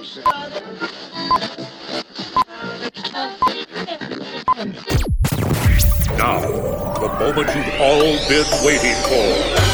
Now, the moment you've all been waiting for.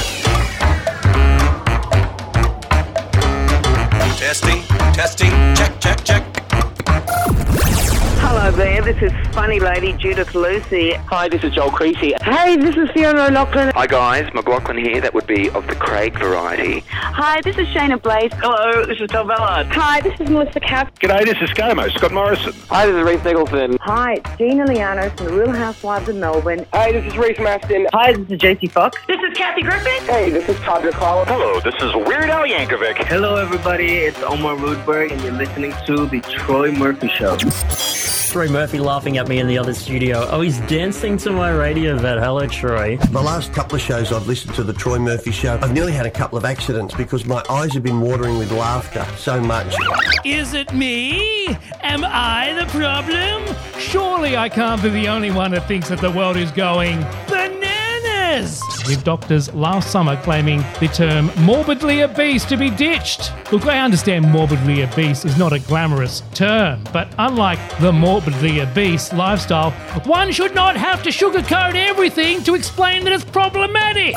Testing, check. Hello there, this is funny lady Judith Lucy. Hi, this is Joel Creasy. Hey, this is Fiona O'Loughlin. Hi guys, McLaughlin here. That would be of the Craig variety. Hi, this is Shayna Blaze. Hello, this is Tom Ballard. Hi, this is Melissa Kapp. G'day, this is ScoMo, Scott Morrison. Hi, this is Reece Nicholson. Hi, it's Gina Liano from the Real Housewives of Melbourne. Hey, this is Reece Mastin. Hi, this is JC Fox. This is Kathy Griffin. Hey, this is Tadra Collins. Hello, this is Weird Al Yankovic. Hello, everybody. It's Omar Rudberg, and you're listening to The Troy Murphy Show. Troy Murphy laughing at me in the other studio. Oh, he's dancing to my radio vet. Hello, Troy. The last couple of shows I've listened to The Troy Murphy Show, I've nearly had a couple of accidents because my eyes have been watering with laughter so much. Is it me? Am I the problem? Surely I can't be the only one that thinks that the world is going bananas, with doctors last summer claiming the term morbidly obese to be ditched. Look, I understand morbidly obese is not a glamorous term, but unlike the morbidly obese lifestyle, one should not have to sugarcoat everything to explain that it's problematic.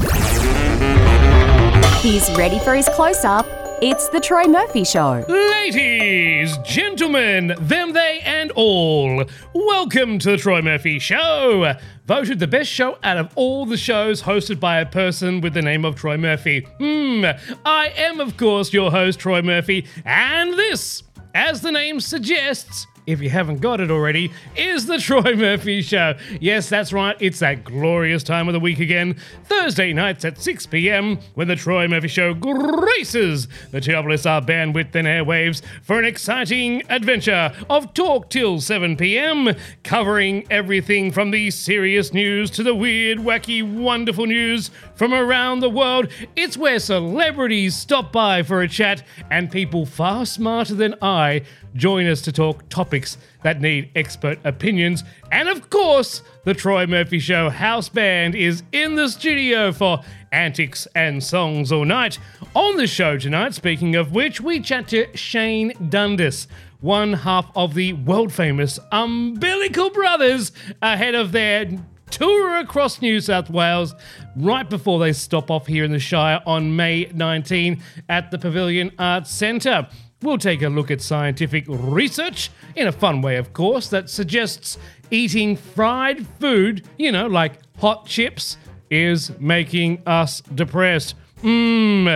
He's ready for his close-up. It's The Troy Murphy Show. Ladies, gentlemen, them, they, and all, welcome to The Troy Murphy Show. Voted the best show out of all the shows hosted by a person with the name of Troy Murphy. I am, of course, your host, Troy Murphy, and this, as the name suggests, if you haven't got it already, is The Troy Murphy Show. Yes, that's right, it's that glorious time of the week again, Thursday nights at 6 p.m, when The Troy Murphy Show graces the TSR bandwidth and airwaves for an exciting adventure of talk till 7 p.m, covering everything from the serious news to the weird, wacky, wonderful news from around the world. It's where celebrities stop by for a chat and people far smarter than I join us to talk topics that need expert opinions. And of course, the Troy Murphy Show house band is in the studio for antics and songs all night. On the show tonight, speaking of which, we chat to Shane Dundas, one half of the world-famous Umbilical Brothers, ahead of their tour across New South Wales right before they stop off here in the Shire on May 19 at the Pavilion Arts Centre. We'll take a look at scientific research, in a fun way, of course, that suggests eating fried food, like hot chips, is making us depressed. We'll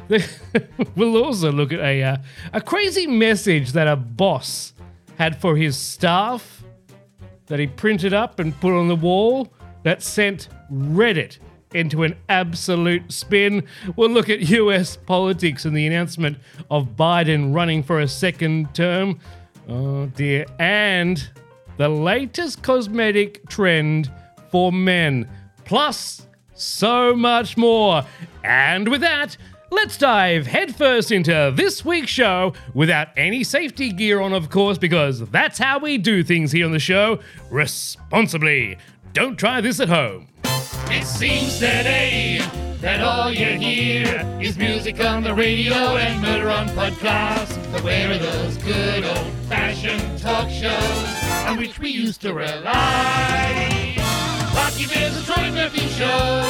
also look at a crazy message that a boss had for his staff that he printed up and put on the wall that sent Reddit into an absolute spin. We'll look at US politics and the announcement of Biden running for a second term. Oh dear. And the latest cosmetic trend for men. Plus, so much more. And with that, let's dive headfirst into this week's show without any safety gear on, of course, because that's how we do things here on the show, responsibly. Don't try this at home. It seems today that all you hear is music on the radio and murder on podcasts. But where are those good old-fashioned talk shows on which we used to rely? Lucky there's a Troy Murphy Show.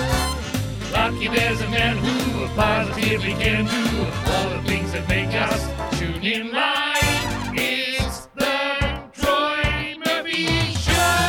Lucky there's a man who positively can do all the things that make us tune in live. It's the Troy Murphy Show.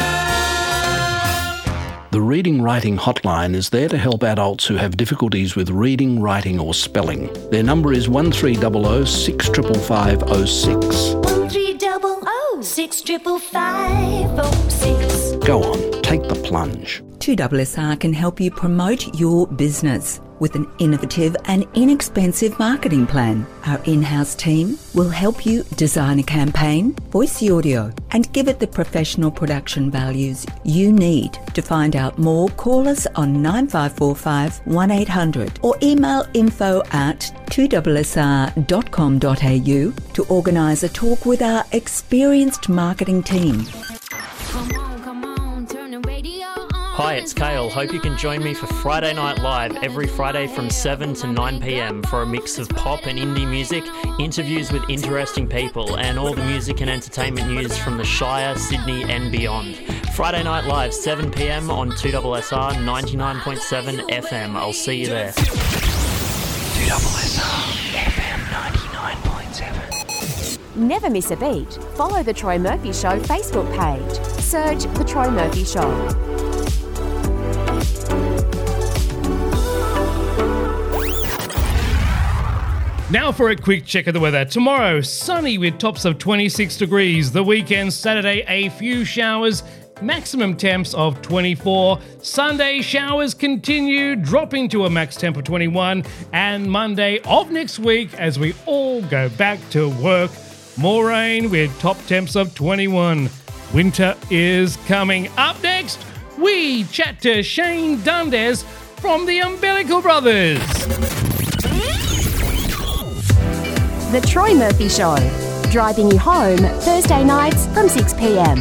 The Reading Writing Hotline is there to help adults who have difficulties with reading, writing or spelling. Their number is 1300 655 06. 1300 655 06. Go on, take the plunge. 2SR can help you promote your business with an innovative and inexpensive marketing plan. Our in-house team will help you design a campaign, voice the audio, and give it the professional production values you need. To find out more, call us on 9545 1800 or email info@2sr.com.au to organise a talk with our experienced marketing team. Come on, turn the radio on. Hi, it's Kale. Hope you can join me for Friday Night Live every Friday from 7 to 9 p.m. for a mix of pop and indie music, interviews with interesting people, and all the music and entertainment news from the Shire, Sydney and beyond. Friday Night Live, 7 p.m. on 2SSR 99.7 FM. I'll see you there. 2SSR FM 99.7. Never miss a beat. Follow The Troy Murphy Show Facebook page. Search The Troy Murphy Show. Now for a quick check of the weather. Tomorrow, sunny with tops of 26 degrees. The weekend, Saturday, a few showers, maximum temps of 24. Sunday, showers continue, dropping to a max temp of 21. And Monday of next week, as we all go back to work, more rain with top temps of 21. Winter is coming. Up next, we chat to Shane Dundes from the Umbilical Brothers. The Troy Murphy Show, driving you home Thursday nights from 6 p.m.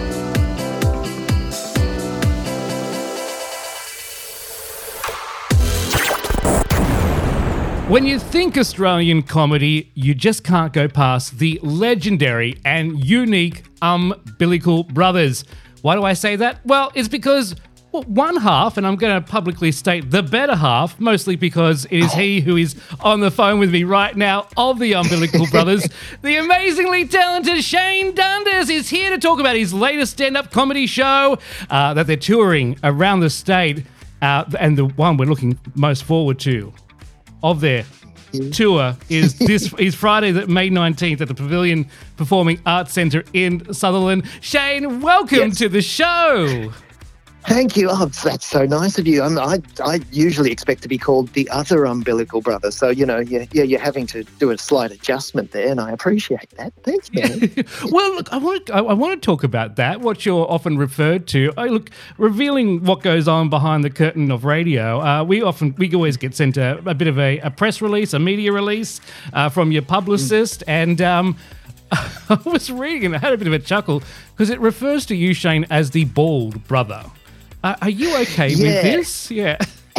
When you think Australian comedy, you just can't go past the legendary and unique Umbilical Brothers. Why do I say that? Well, it's because one half, and I'm going to publicly state the better half, mostly because it is he who is on the phone with me right now of the Umbilical Brothers. The amazingly talented Shane Dundes is here to talk about his latest stand-up comedy show that they're touring around the state, and the one we're looking most forward to of their tour is Friday, May 19th at the Pavilion Performing Arts Centre in Sutherland. Shane, welcome to the show. Thank you. Oh, that's so nice of you. I usually expect to be called the other Umbilical Brother, so you're having to do a slight adjustment there, and I appreciate that. Thanks, man. Well, look, I want to talk about that. What you're often referred to. Revealing what goes on behind the curtain of radio. We always get sent a bit of a press release, a media release from your publicist, and I was reading and I had a bit of a chuckle because it refers to you, Shane, as the bald brother. Are you okay with this? Yeah.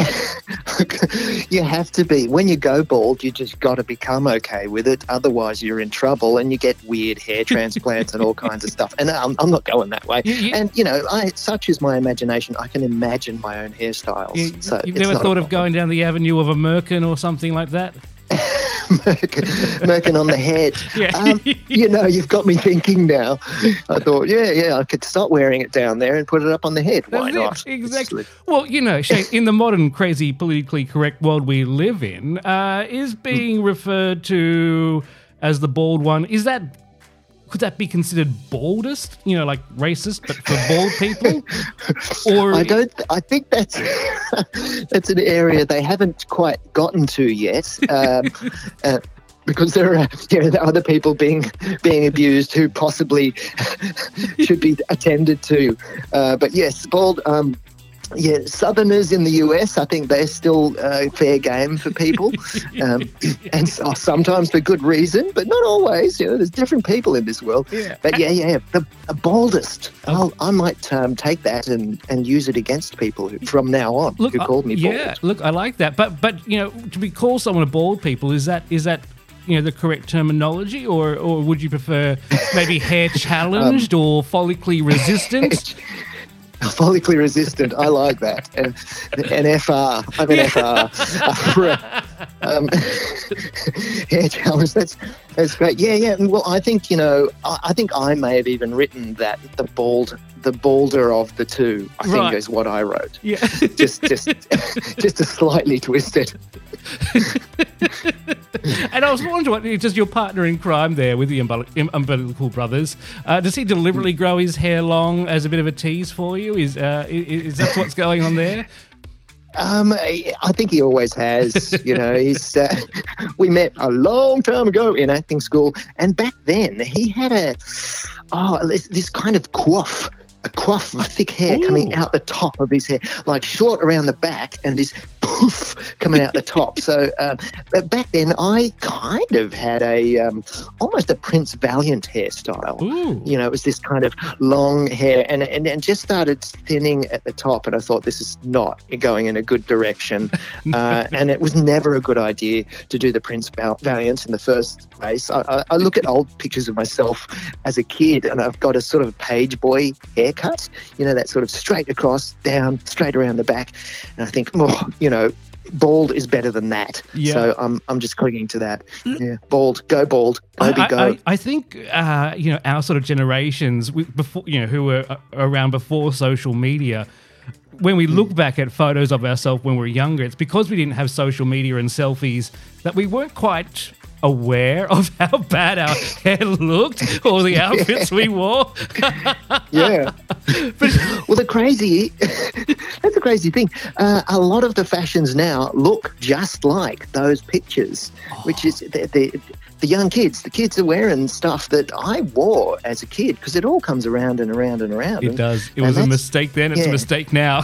You have to be. When you go bald, you just got to become okay with it. Otherwise, you're in trouble and you get weird hair transplants and all kinds of stuff. And I'm not going that way. And, such is my imagination. I can imagine my own hairstyles. You've never thought of going down the avenue of a merkin or something like that? Merkin on the head. You've got me thinking now. I thought, I could stop wearing it down there and put it up on the head. Why not? Exactly. Well, Shane, in the modern, crazy, politically correct world we live in, is being referred to as the bald one. Could that be considered baldest? Like racist, but for bald people? Or I think that's an area they haven't quite gotten to yet. Because there are other people being abused who possibly should be attended to. But yes, bald. Southerners in the US, I think they're still fair game for people, and sometimes for good reason, but not always. There's different people in this world. Yeah. But the baldest. I might take that and use it against people from now on who called me bald. Yeah, look, I like that. But to be called someone a bald people, is that the correct terminology, or would you prefer maybe hair challenged or follically resistant? Follically resistant, I like that. And FR, I'm an FR. Hair challenge, that's great. Yeah. Well, I think I think I may have even written that the balder of the two, I think is what I wrote. Yeah, just a slightly twisted. And I was wondering, just your partner in crime there with the Umbilical Brothers, does he deliberately grow his hair long as a bit of a tease for you? Is that what's going on there? I think he always has. He's. We met a long time ago in acting school, and back then he had this kind of coif. A thick hair coming out the top of his hair, like short around the back, and his poof coming out the top. So but back then I kind of had a almost a Prince Valiant hairstyle. Ooh. You know, it was this kind of long hair and just started thinning at the top, and I thought this is not going in a good direction. And it was never a good idea to do the Prince Valiant in the first place. I look at old pictures of myself as a kid, and I've got a sort of page boy haircut, you know, that sort of straight across, down, straight around the back. And I think, oh, you know, bald is better than that. Yeah. So I'm just clinging to that. Yeah, bald, go bald, Bobby, go. I think you know, our sort of generations before, you know, who were around before social media, when we look back at photos of ourselves when we were younger, it's because we didn't have social media and selfies that we weren't quite aware of how bad our hair looked or the outfits we wore. Yeah. Well, that's the crazy thing. A lot of the fashions now look just like those pictures, which is the young kids. The kids are wearing stuff that I wore as a kid, because it all comes around and around and around. It does. It was a mistake then. It's a mistake now.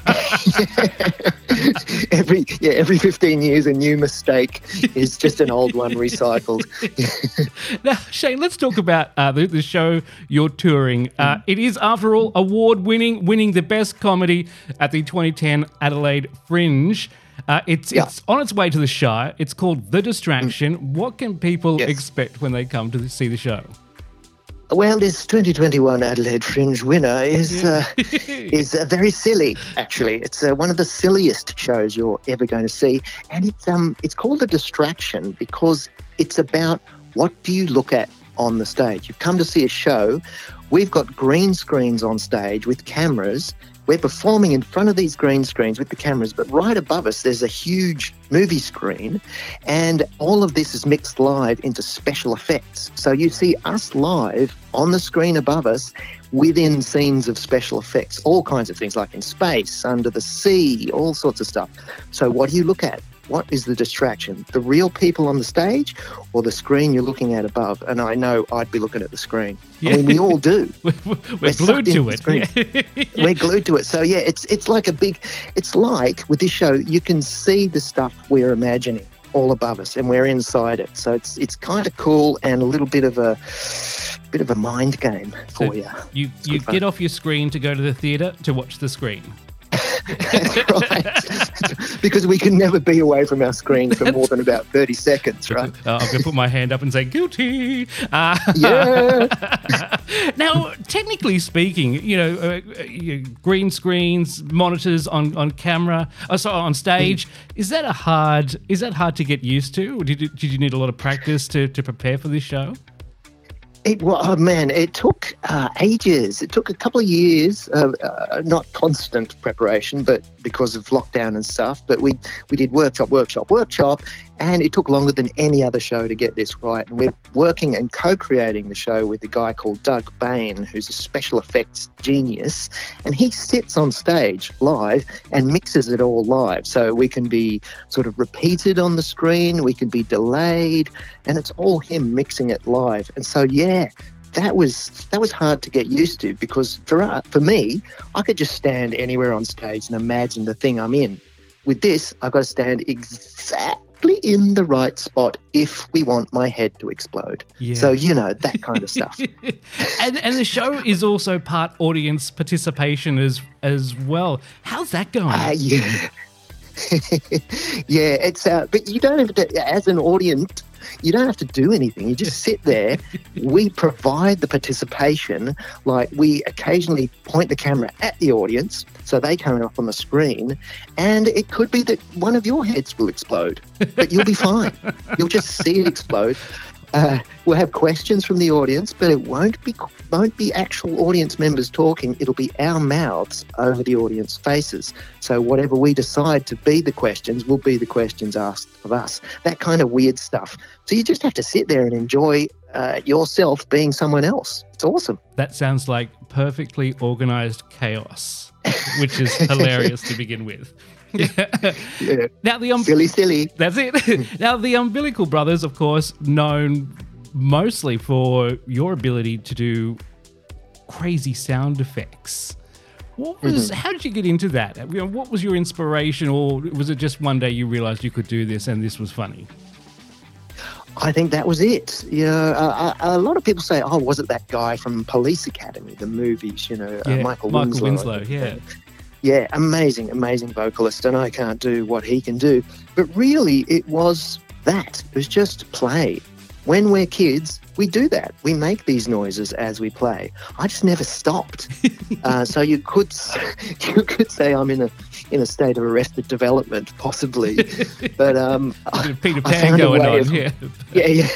Every 15 years, a new mistake is just an old one recycled. Now, Shane, let's talk about the show you're touring. It is, after all, winning the best comedy at the 2010 Adelaide Fringe. It's on its way to the Shire. It's called The Distraction. What can people expect when they come to see the show? Well, this 2021 Adelaide Fringe winner is very silly, actually. It's one of the silliest shows you're ever going to see. And it's called The Distraction because it's about what do you look at on the stage. You've come to see a show. We've got green screens on stage with cameras. We're performing in front of these green screens with the cameras, but right above us there's a huge movie screen, and all of this is mixed live into special effects. So you see us live on the screen above us within scenes of special effects, all kinds of things like in space, under the sea, all sorts of stuff. So what do you look at? What is the distraction? The real people on the stage or the screen you're looking at above? And I know I'd be looking at the screen. Yeah. I mean, we all do. We're glued to it. Yeah. We're glued to it. So, yeah, it's like it's like with this show, you can see the stuff we're imagining all above us and we're inside it. So it's kind of cool and a little bit of a mind game for you. You get off your screen to go to the theatre to watch the screen. That's right. Because we can never be away from our screen for more than about 30 seconds, right? I'm going to put my hand up and say, guilty. Yeah. Now, technically speaking, green screens, monitors on camera, on stage, is that hard to get used to? Or did you need a lot of practice to prepare for this show? It took ages. It took a couple of years of not constant preparation, but because of lockdown and stuff. But we did workshop, and it took longer than any other show to get this right. And we're working and co-creating the show with a guy called Doug Bain, who's a special effects genius, and he sits on stage live and mixes it all live. So we can be sort of repeated on the screen, we can be delayed, and it's all him mixing it live. And so, yeah, that was hard to get used to, because for me, I could just stand anywhere on stage and imagine the thing I'm in. With this, I've got to stand exactly in the right spot if we want my head to explode. Yeah. So, that kind of stuff. and the show is also part audience participation as well. How's that going? Yeah. Yeah, it's but you don't have to, as an audience, you don't have to do anything. You just sit there. We provide the participation. Like, we occasionally point the camera at the audience so they come up on the screen, and it could be that one of your heads will explode, but you'll be fine. You'll just see it explode. We'll have questions from the audience, but it won't be actual audience members talking. It'll be our mouths over the audience faces. So whatever we decide to be the questions will be the questions asked of us. That kind of weird stuff. So you just have to sit there and enjoy yourself being someone else. It's awesome. That sounds like perfectly organised chaos, which is hilarious to begin with. Yeah. Now silly. That's it. Now, the Umbilical Brothers, of course, known mostly for your ability to do crazy sound effects. What was? How did you get into that? What was your inspiration, or was it just one day you realised you could do this and this was funny? I think that was it. A lot of people say, "Oh, was it that guy from Police Academy, the movies?" Michael Winslow. Yeah, amazing vocalist, and I can't do what he can do. But really, it was that. It was just play. When we're kids, we do that. We make these noises as we play. I just never stopped. So you could say I'm in a state of arrested development, possibly. But Peter Pan going on. Yeah.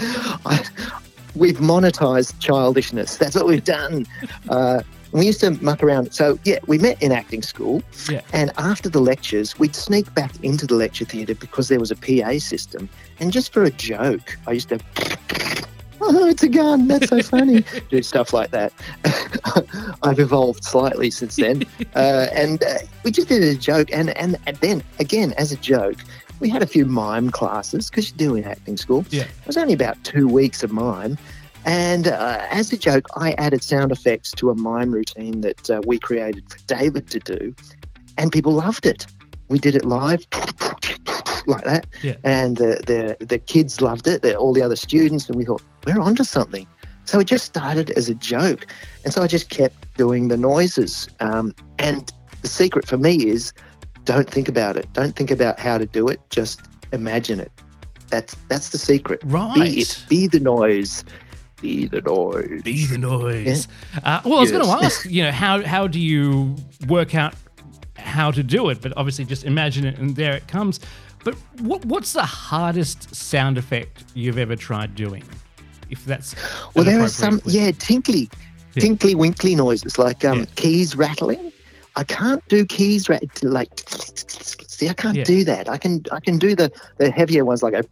We've monetized childishness. That's what we've done. We used to muck around. So, we met in acting school. Yeah. And after the lectures, we'd sneak back into the lecture theatre because there was a PA system. And just for a joke, I used to, "Oh, it's a gun. That's so funny." Do stuff like that. I've evolved slightly since then. And we just did it as a joke. And then, again, as a joke, we had a few mime classes because you do in acting school. Yeah. It was only about 2 weeks of mime. And as a joke, I added sound effects to a mime routine that we created for David to do, and people loved it. We did it live, like that, and the kids loved it, all the other students, and we thought, we're onto something. So it just started as a joke, and so I just kept doing the noises. And the secret for me is don't think about it. Don't think about how to do it. Just imagine it. That's the secret. Right. Be it. Be the noise. Be the noise. Be the noise. Yeah. I was going to ask, how do you work out how to do it? But obviously just imagine it and there it comes. But what's the hardest sound effect you've ever tried doing? If that's there are some, tinkly winkly noises like keys rattling. I can't do keys like. See, I can't do that. I can do the heavier ones like a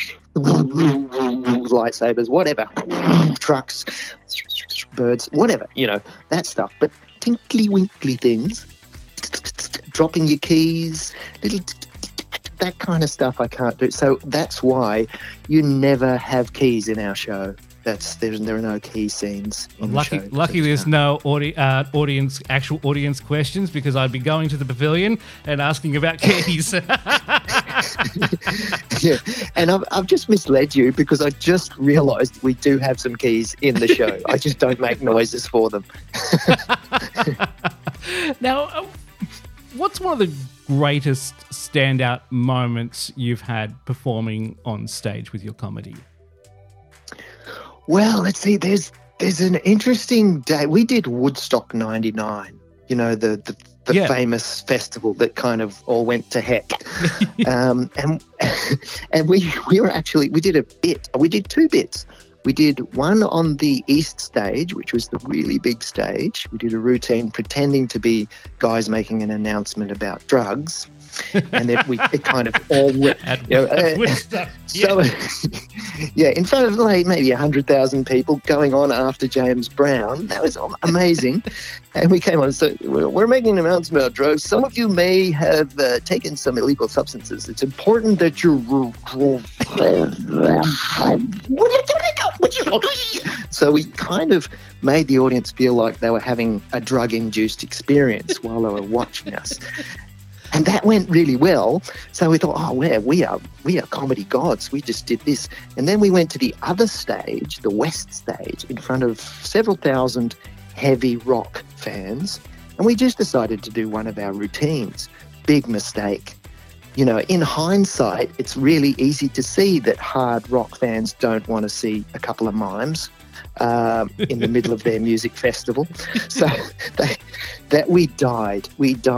lightsabers, whatever, trucks, birds, whatever, that stuff. But tinkly winkly things, dropping your keys, little that kind of stuff I can't do. So that's why you never have keys in our show. There are no key scenes in the show. Lucky there's no actual audience questions, because I'd be going to the pavilion and asking about keys. Yeah, and I've just misled you because I just realised we do have some keys in the show. I just don't make noises for them. Now, what's one of the greatest standout moments you've had performing on stage with your comedy? Well, let's see. There's an interesting day. We did Woodstock '99. The famous festival that kind of all went to heck. And we did a bit. We did two bits. We did one on the East stage, which was the really big stage. We did a routine pretending to be guys making an announcement about drugs. And then it kind of all so in front of maybe 100,000 people going on after James Brown. That was amazing. And we came on, so we're making an announcement about drugs. Some of you may have taken some illegal substances. It's important that you so we kind of made the audience feel like they were having a drug-induced experience while they were watching us. And that went really well. So we thought, we are comedy gods. We just did this. And then we went to the other stage, the West stage, in front of several thousand heavy rock fans. And we just decided to do one of our routines. Big mistake. In hindsight, it's really easy to see that hard rock fans don't want to see a couple of mimes in the middle of their music festival. So that we died.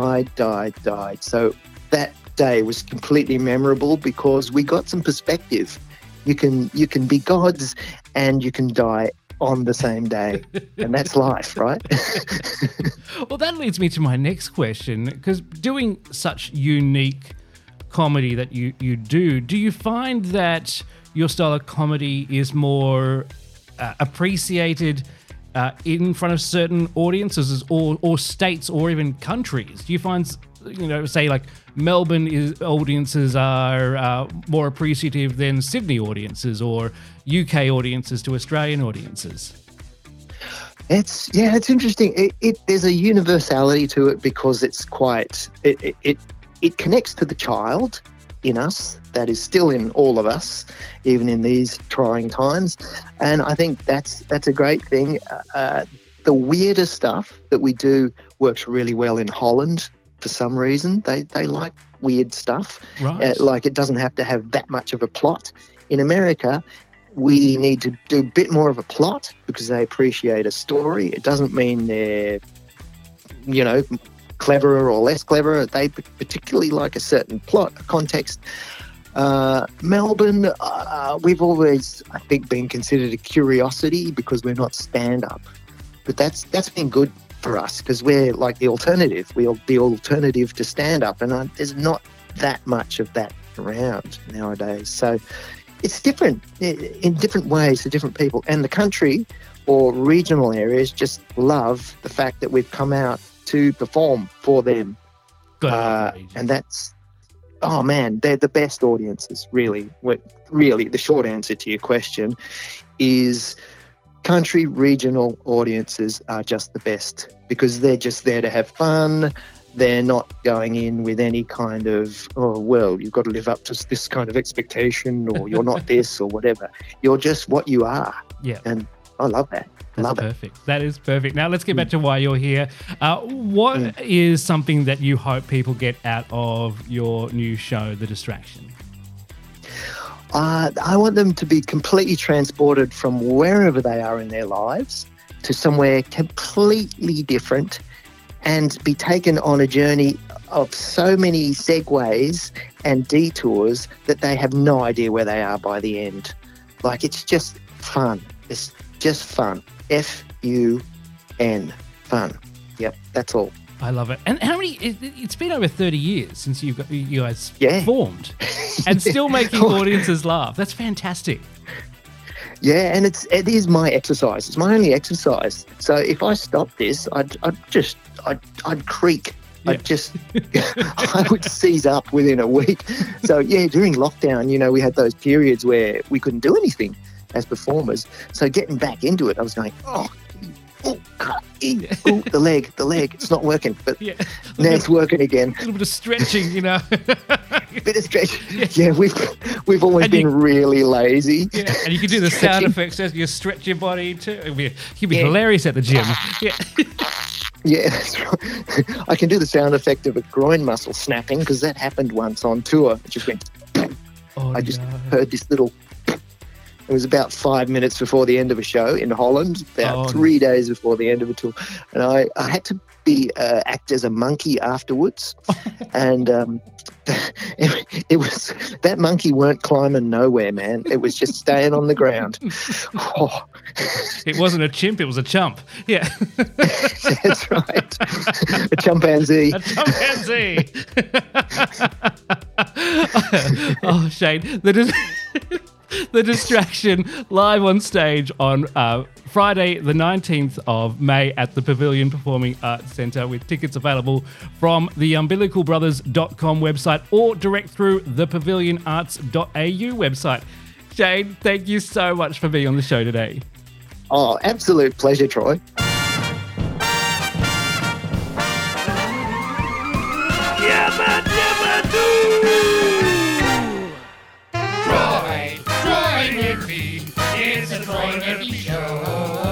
So that day was completely memorable because we got some perspective. You can be gods and you can die on the same day, and that's life, right? Well, that leads me to my next question, because doing such unique comedy that you do you find that your style of comedy is more appreciated in front of certain audiences or states or even countries? Do you find, say like Melbourne audiences are more appreciative than Sydney audiences or UK audiences to Australian audiences? It's interesting. There's a universality to it because it's quite it connects to the child in us that is still in all of us, even in these trying times. And I think that's a great thing. The weirder stuff that we do works really well in Holland for some reason. They like weird stuff. Right. Like it doesn't have to have that much of a plot. In America, we need to do a bit more of a plot because they appreciate a story. It doesn't mean they're, cleverer or less clever. They particularly like a certain plot, a context. Melbourne, we've always, I think, been considered a curiosity because we're not stand-up. But that's been good for us because we're like the alternative. We're the alternative to stand-up, and there's not that much of that around nowadays. So it's different in different ways to different people. And the country or regional areas just love the fact that we've come out to perform for them. And that's, oh man, they're the best audiences, really. Really, the short answer to your question is country regional audiences are just the best because they're just there to have fun. They're not going in with any kind of, oh, well, you've got to live up to this kind of expectation or you're not this or whatever. You're just what you are. Yeah. And I love that. That's perfect. That is perfect. Now let's get back to why you're here. What is something that you hope people get out of your new show, The Distraction? I want them to be completely transported from wherever they are in their lives to somewhere completely different and be taken on a journey of so many segues and detours that they have no idea where they are by the end. Like, it's just fun. It's just fun. F-U-N. Fun. Yep, that's all. I love it. And how many? It's been over 30 years since you guys formed, and still making audiences laugh. That's fantastic. Yeah, and it is my exercise. It's my only exercise. So if I stopped this, I'd creak. Yeah. I would seize up within a week. So yeah, during lockdown, we had those periods where we couldn't do anything as performers. So getting back into it, I was going, the leg, it's not working. But now it's working again. A little bit of stretching, Bit of stretching. Yeah, we've always been really lazy. Yeah, and you can do the sound effects as you stretch your body too. It'd be hilarious at the gym. Yeah. Yeah, that's right. I can do the sound effect of a groin muscle snapping because that happened once on tour. It just went. I just heard this little. It was about 5 minutes before the end of a show in Holland, about 3 days before the end of a tour. And I had to act as a monkey afterwards. And it was that monkey weren't climbing nowhere, man. It was just staying on the ground. Oh. It wasn't a chimp, it was a chump. Yeah. That's right. A chimpanzee. A chimpanzee. Oh, Shane. The Distraction live on stage on Friday the 19th of May at the Pavilion Performing Arts Centre with tickets available from the umbilicalbrothers.com website or direct through the pavilionarts.au website. Shane, thank you so much for being on the show today. Oh, absolute pleasure, Troy. It's a Troy Murphy Show.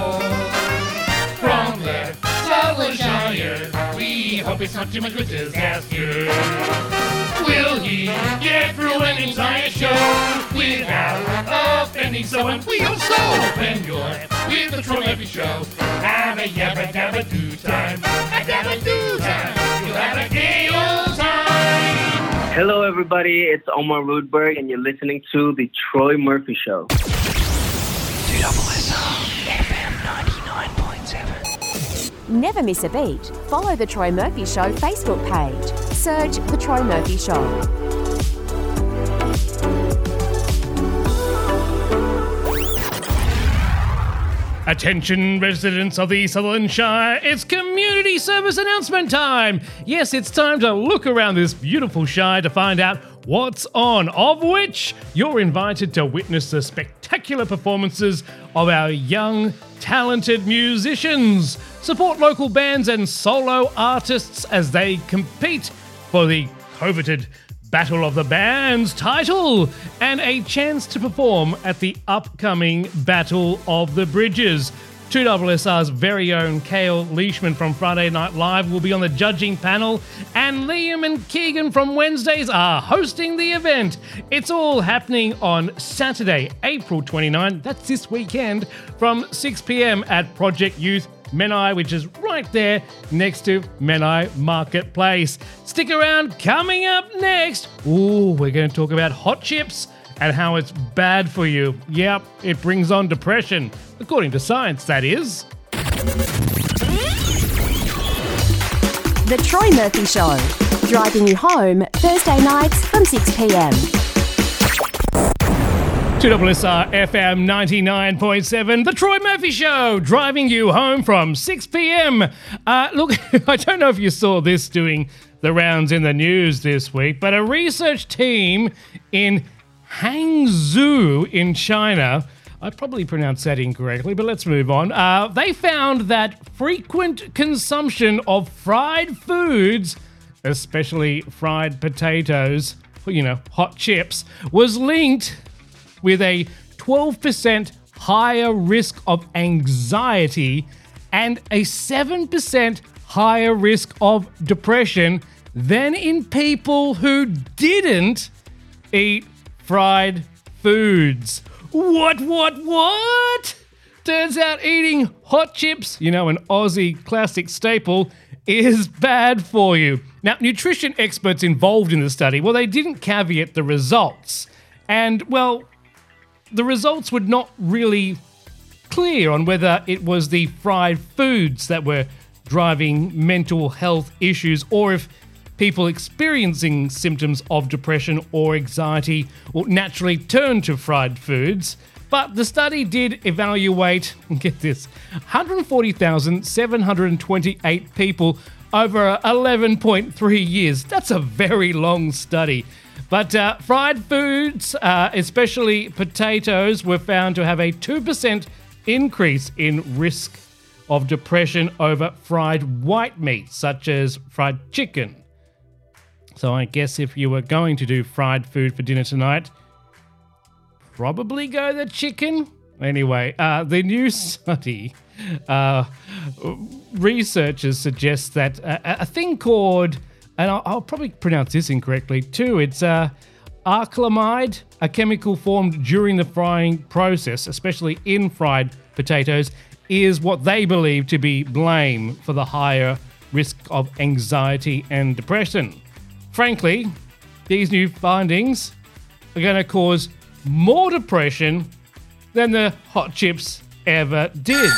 From the Shire, we hope it's not too much of a disaster. Will he get through an entire show without offending someone? We hope so. When you're with the Troy Murphy Show, have a yabba dabba do time. A dabba do time. You'll have a gay old time. Hello, everybody. It's Omar Rudberg, and you're listening to The Troy Murphy Show. FM 99.7. Never miss a beat. Follow The Troy Murphy Show Facebook page. Search The Troy Murphy Show. Attention residents of the Sutherland Shire, it's community service announcement time. Yes, it's time to look around this beautiful shire to find out What's On, of which you're invited to witness the spectacular performances of our young, talented musicians. Support local bands and solo artists as they compete for the coveted Battle of the Bands title and a chance to perform at the upcoming Battle of the Bridges. 2SSR's very own Cale Leishman from Friday Night Live will be on the judging panel, and Liam and Keegan from Wednesdays are hosting the event. It's all happening on Saturday, April 29, that's this weekend, from 6 p.m. at Project Youth Menai, which is right there next to Menai Marketplace. Stick around, coming up next, we're going to talk about hot chips and how it's bad for you. Yep, it brings on depression. According to science, that is. The Troy Murphy Show, driving you home Thursday nights from 6 p.m. 2SSR FM 99.7, The Troy Murphy Show, driving you home from 6 p.m. Look, I don't know if you saw this doing the rounds in the news this week, but a research team in Hangzhou in China, I probably pronounced that incorrectly, but let's move on. They found that frequent consumption of fried foods, especially fried potatoes, hot chips, was linked with a 12% higher risk of anxiety and a 7% higher risk of depression than in people who didn't eat fried foods. What? Turns out eating hot chips, an Aussie classic staple, is bad for you. Now, nutrition experts involved in the study, they didn't caveat the results. And, the results were not really clear on whether it was the fried foods that were driving mental health issues or if people experiencing symptoms of depression or anxiety will naturally turn to fried foods. But the study did evaluate, get this, 140,728 people over 11.3 years. That's a very long study. But fried foods, especially potatoes, were found to have a 2% increase in risk of depression over fried white meat, such as fried chicken. So I guess if you were going to do fried food for dinner tonight, probably go the chicken. Anyway, the new study, researchers suggest that a thing called, and I'll probably pronounce this incorrectly too, it's acrylamide, a chemical formed during the frying process, especially in fried potatoes, is what they believe to be blame for the higher risk of anxiety and depression. Frankly, these new findings are going to cause more depression than the hot chips ever did.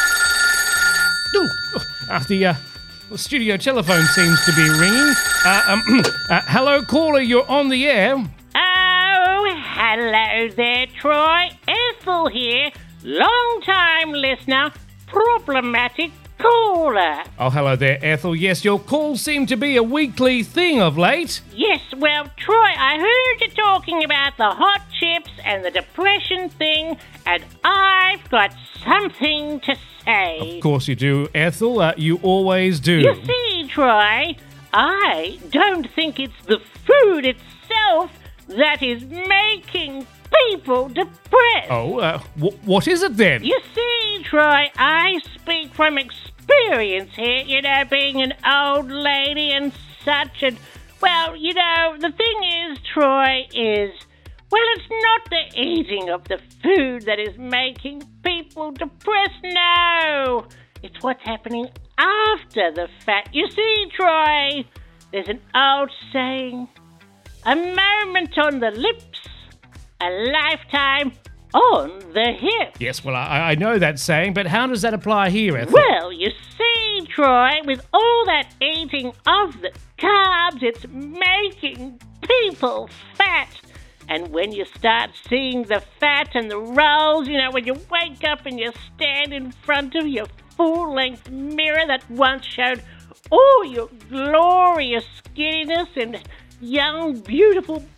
The studio telephone seems to be ringing. Hello, caller, you're on the air. Oh, hello there, Troy. Ethel here. Long-time listener, problematic caller. Oh, hello there, Ethel. Yes, your calls seem to be a weekly thing of late. Yes, well, Troy, I heard you talking about the hot chips and the depression thing, and I've got something to say. Of course you do, Ethel. You always do. You see, Troy, I don't think it's the food itself that is making people depressed. Oh, what is it then? You see, Troy, I speak from experience here, being an old lady and such, and, the thing is, Troy, it's not the eating of the food that is making people depressed, no. It's what's happening after the fact. You see, Troy, there's an old saying, a moment on the lips, a lifetime on the hip. Yes, well, I know that saying, but how does that apply here, Ethel? Well, you see, Troy, with all that eating of the carbs, it's making people fat. And when you start seeing the fat and the rolls, when you wake up and you stand in front of your full-length mirror that once showed all your glorious skinniness and young, beautiful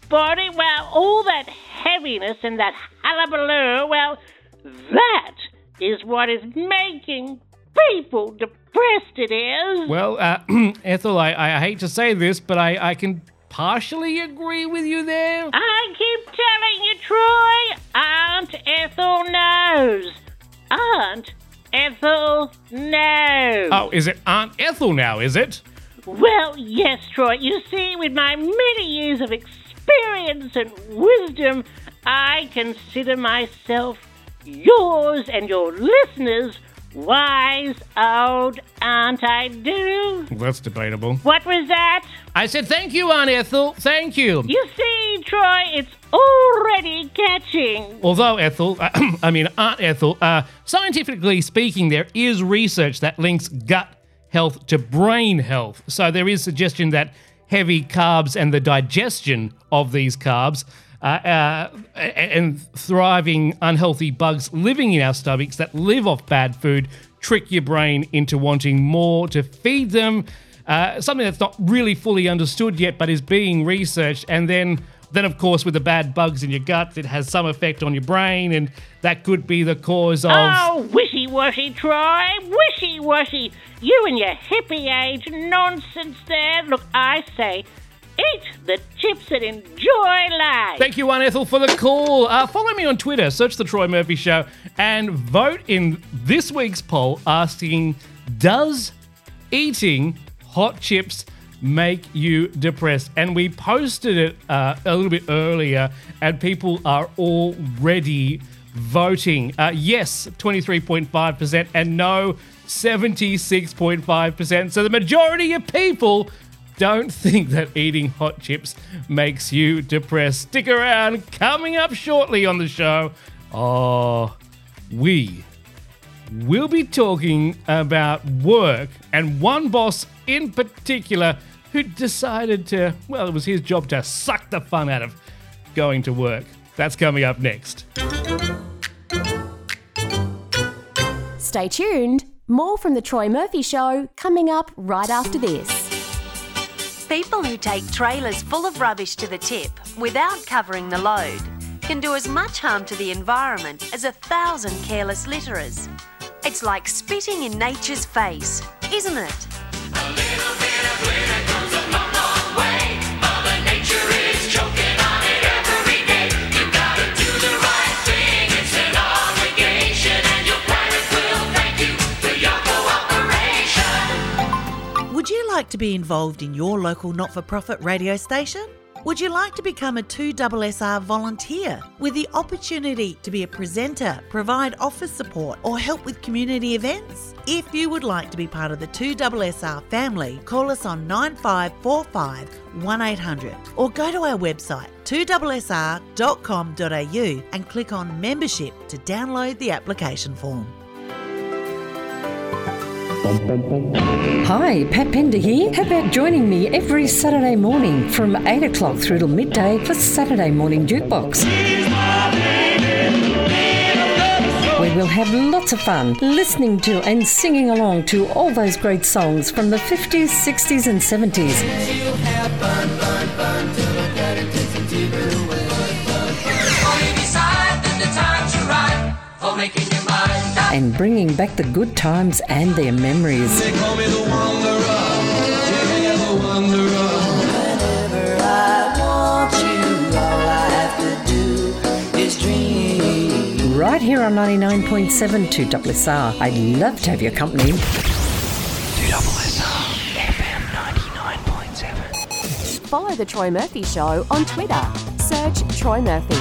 body, well, all that heaviness and that hullabaloo, well, that is what is making people depressed, it is. Well, Ethel, I hate to say this, but I can partially agree with you there. I keep telling you, Troy, Aunt Ethel knows. Aunt Ethel knows. Oh, is it Aunt Ethel now, is it? Well, yes, Troy. You see, with my many years of experience and wisdom, I consider myself yours and your listeners' wise old aunt, I do. That's debatable. What was that? I said thank you, Aunt Ethel. Thank you. You see, Troy, it's already catching. Although, Ethel, Aunt Ethel, scientifically speaking, there is research that links gut health to brain health. So there is suggestion that heavy carbs and the digestion of these carbs and thriving unhealthy bugs living in our stomachs that live off bad food trick your brain into wanting more to feed them. Something that's not really fully understood yet, but is being researched. And then of course, with the bad bugs in your gut, it has some effect on your brain, and that could be the cause of... Oh, wishy-washy, Troy, wishy-washy. You and your hippie age nonsense there. Look, I say, eat the chips and enjoy life. Thank you, Aunt Ethel, for the call. Follow me on Twitter, search The Troy Murphy Show, and vote in this week's poll asking, does eating hot chips make you depressed? And we posted it a little bit earlier, and people are already voting. Yes, 23.5%, and no, 76.5%. So the majority of people don't think that eating hot chips makes you depressed. Stick around. Coming up shortly on the show, we will be talking about work, and one boss in particular who decided to, well, it was his job to suck the fun out of going to work. That's coming up next. Stay tuned. More from The Troy Murphy Show coming up right after this. People who take trailers full of rubbish to the tip without covering the load can do as much harm to the environment as 1,000 careless litterers. It's like spitting in nature's face, isn't it? A little bit of glitter goes a long, long way. Mother Nature is choking on it every day. You gotta do the right thing, it's an obligation, and your planet will thank you for your cooperation. Would you like to be involved in your local not-for-profit radio station? Would you like to become a 2SSR volunteer with the opportunity to be a presenter, provide office support or help with community events? If you would like to be part of the 2SSR family, call us on 9545 1800 or go to our website 2SSR.com.au and click on membership to download the application form. Hi, Pat Pender here. How about joining me every Saturday morning from 8 o'clock through till midday for Saturday Morning Jukebox, where we'll have lots of fun listening to and singing along to all those great songs from the 50s, 60s and 70s. And bringing back the good times and their memories. They call me the wanderer, yeah, the wanderer. Whenever I want you, all I have to do is dream. Right here on 99.7 2SSR. I'd love to have your company. 2SSR FM 99.7. Follow The Troy Murphy Show on Twitter. Search Troy Murphy.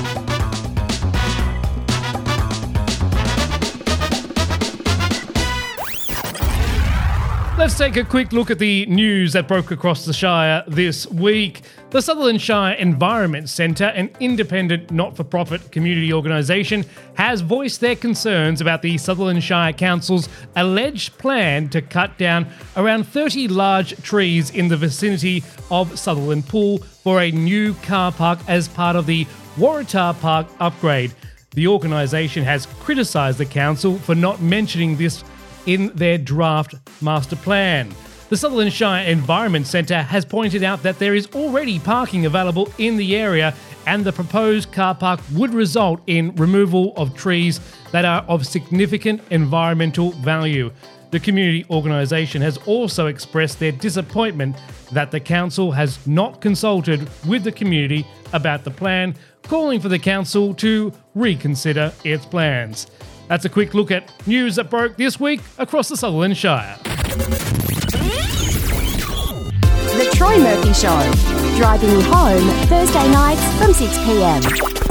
Let's take a quick look at the news that broke across the Shire this week. The Sutherland Shire Environment Centre, an independent not-for-profit community organisation, has voiced their concerns about the Sutherland Shire Council's alleged plan to cut down around 30 large trees in the vicinity of Sutherland Pool for a new car park as part of the Waratah Park upgrade. The organisation has criticised the council for not mentioning this in their draft master plan. The Sutherland Shire Environment Centre has pointed out that there is already parking available in the area, and the proposed car park would result in removal of trees that are of significant environmental value. The community organisation has also expressed their disappointment that the council has not consulted with the community about the plan, calling for the council to reconsider its plans. That's a quick look at news that broke this week across the Sutherland Shire. The Troy Murphy Show, driving you home Thursday nights from 6 p.m.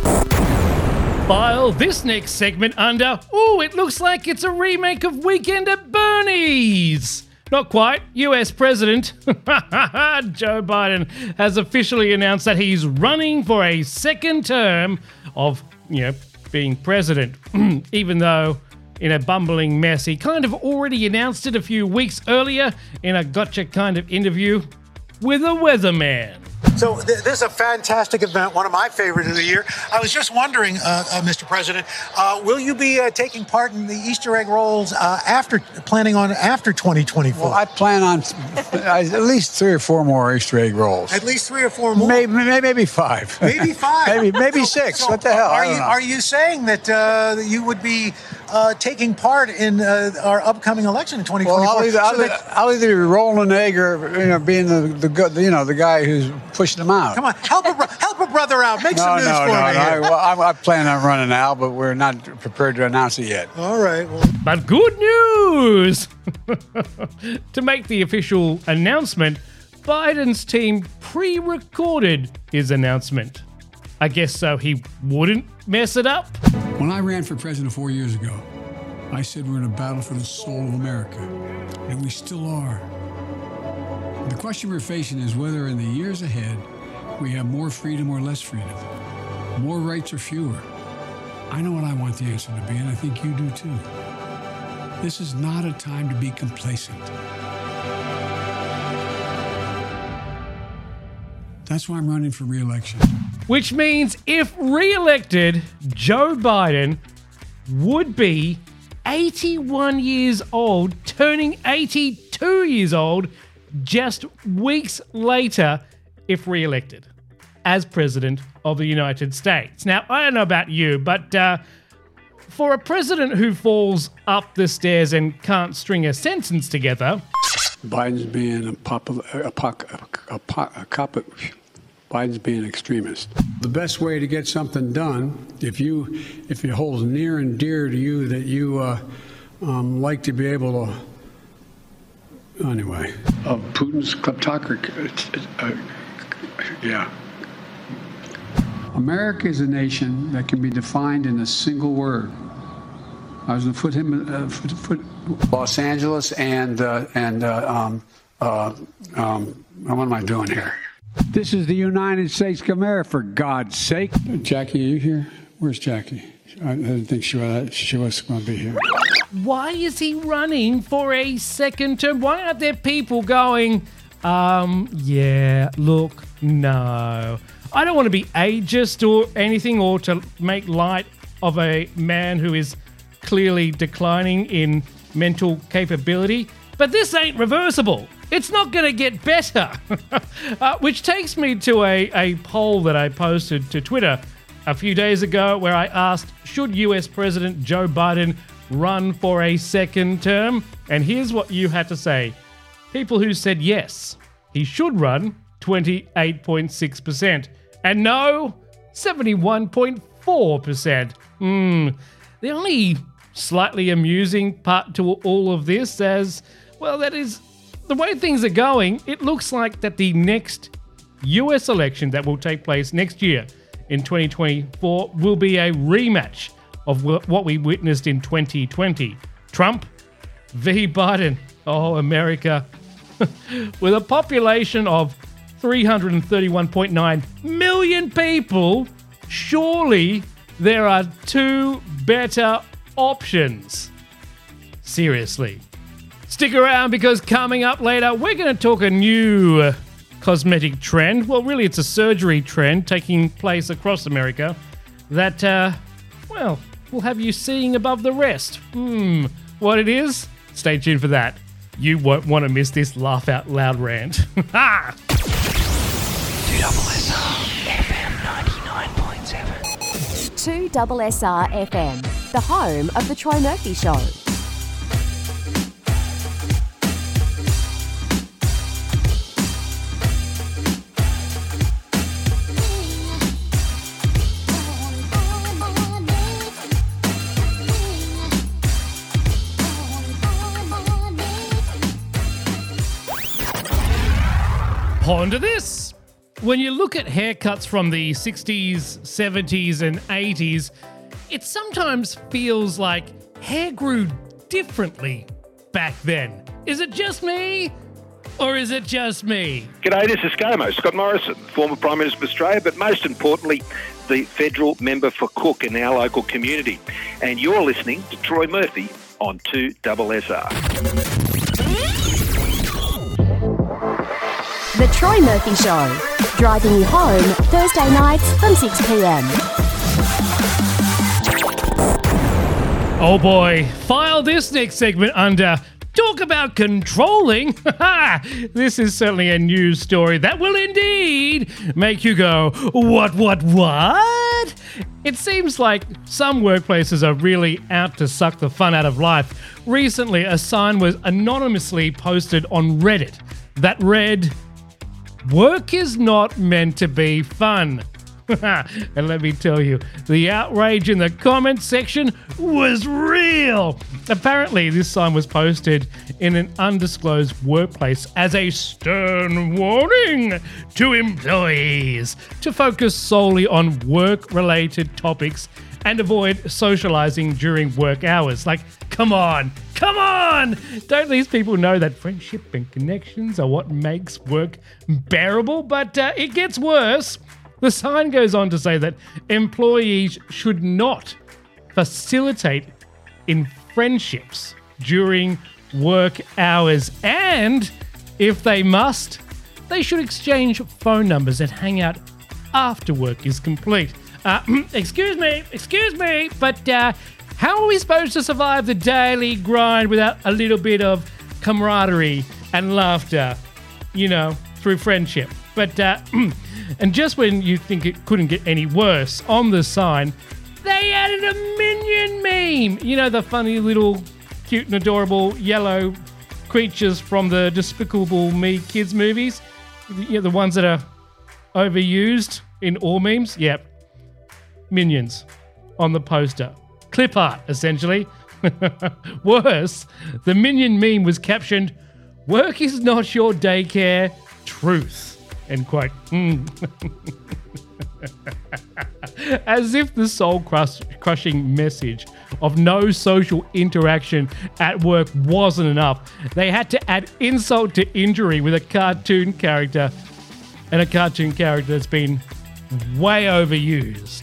File this next segment under, it looks like it's a remake of Weekend at Bernie's. Not quite. US President Joe Biden has officially announced that he's running for a second term of, being president, even though in a bumbling mess. He kind of already announced it a few weeks earlier in a gotcha kind of interview with a weatherman. So this is a fantastic event, one of my favorites of the year. I was just wondering, Mr. President, will you be taking part in the Easter egg rolls after 2024? Well, I plan on at least 3 or 4 more Easter egg rolls. At least 3 or 4 more? Maybe 5. Maybe 5? maybe 6. What the hell? Are you saying that you would be taking part in our upcoming election in 2024? Well, I'll either be rolling an egg or being the guy who's pushing them out. Come on, help a brother out. Make some news for me. Well, I plan on running now, but we're not prepared to announce it yet. All right. Well. But good news! To make the official announcement, Biden's team pre-recorded his announcement. I guess so he wouldn't mess it up. When I ran for president 4 years ago, I said we're in a battle for the soul of America, and we still are. The question we're facing is whether in the years ahead we have more freedom or less freedom, more rights or fewer. I know what I want the answer to be, and I think you do too. This is not a time to be complacent. That's why I'm running for re-election. Which means if re-elected, Joe Biden would be 81 years old, turning 82 years old just weeks later if re-elected as President of the United States. Now, I don't know about you, but for a president who falls up the stairs and can't string a sentence together... Biden's being Biden's being an extremist. The best way to get something done, if it holds near and dear to you that you like to be able to, anyway. Of Putin's kleptocracy, yeah. America is a nation that can be defined in a single word. I was going to put Los Angeles and what am I doing here? This is the United States of America, for God's sake. Jackie, are you here? Where's Jackie? I didn't think she was going to be here. Why is he running for a second term? Why aren't there people going, yeah, look, no. I don't want to be ageist or anything, or to make light of a man who is clearly declining in mental capability, but this ain't reversible. It's not going to get better. Which takes me to a poll that I posted to Twitter a few days ago where I asked, should US President Joe Biden run for a second term? And here's what you had to say. People who said yes, he should run, 28.6%. And no, 71.4%. The only slightly amusing part to all of this, as well, that is the way things are going, it looks like that the next US election that will take place next year in 2024 will be a rematch of what we witnessed in 2020. Trump v. Biden. Oh, America. With a population of 331.9 million people, surely there are 2 better options. Seriously. Stick around, because coming up later, we're going to talk a new cosmetic trend. Well, really, it's a surgery trend taking place across America that, will have you seeing above the rest. What it is? Stay tuned for that. You won't want to miss this laugh out loud rant. Ha! 2SR FM 99.7. 2SR FM, the home of The Troy Murphy Show. Ponder this. When you look at haircuts from the 60s, 70s, and 80s, it sometimes feels like hair grew differently back then. Is it just me? Or is it just me? G'day, this is ScoMo, Scott Morrison, former Prime Minister of Australia, but most importantly, the federal member for Cook in our local community. And you're listening to Troy Murphy on 2SR. The Troy Murphy Show, driving you home Thursday nights from 6 p.m. Oh boy, file this next segment under Talk About Controlling. This is certainly a news story that will indeed make you go, what? It seems like some workplaces are really out to suck the fun out of life. Recently, a sign was anonymously posted on Reddit that read, "Work is not meant to be fun." And let me tell you, the outrage in the comment section was real. Apparently, this sign was posted in an undisclosed workplace as a stern warning to employees to focus solely on work-related topics and avoid socializing during work hours. Like, come on! Don't these people know that friendship and connections are what makes work bearable? But it gets worse. The sign goes on to say that employees should not facilitate in friendships during work hours, and if they must, they should exchange phone numbers and hang out after work is complete. Excuse me, but how are we supposed to survive the daily grind without a little bit of camaraderie and laughter, through friendship? But, and just when you think it couldn't get any worse, on the sign, they added a Minion meme. The funny little cute and adorable yellow creatures from the Despicable Me kids movies. The ones that are overused in all memes. Yep. Minions on the poster. Clip art, essentially. Worse, the Minion meme was captioned, "Work is not your daycare, truth." End quote. As if the soul-crushing message of no social interaction at work wasn't enough, they had to add insult to injury with a cartoon character, and a cartoon character that's been way overused.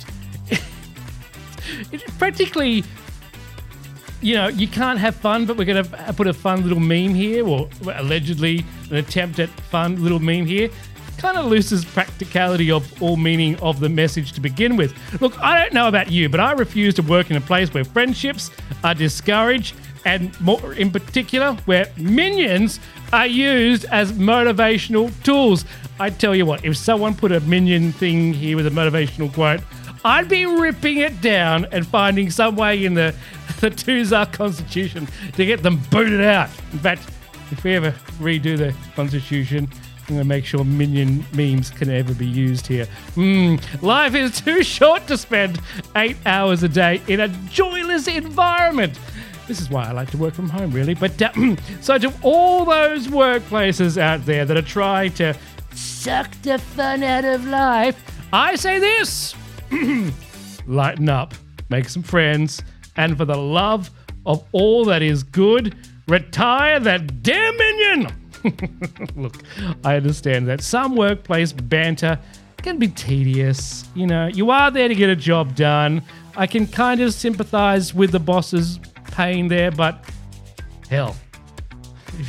It's practically, you can't have fun, but we're going to put a fun little meme here, or allegedly an attempt at fun little meme here. Kind of loses practicality of all meaning of the message to begin with. Look, I don't know about you, but I refuse to work in a place where friendships are discouraged, and more in particular, where minions are used as motivational tools. I tell you what, if someone put a minion thing here with a motivational quote, I'd be ripping it down and finding some way in the 2SR Constitution to get them booted out. In fact, if we ever redo the Constitution, I'm going to make sure Minion memes can ever be used here. Life is too short to spend 8 hours a day in a joyless environment. This is why I like to work from home, really. But so to all those workplaces out there that are trying to suck the fun out of life, I say this. Lighten up, make some friends, and for the love of all that is good, retire that damn Minion! Look, I understand that some workplace banter can be tedious. You are there to get a job done. I can kind of sympathize with the boss's pain there, but hell, if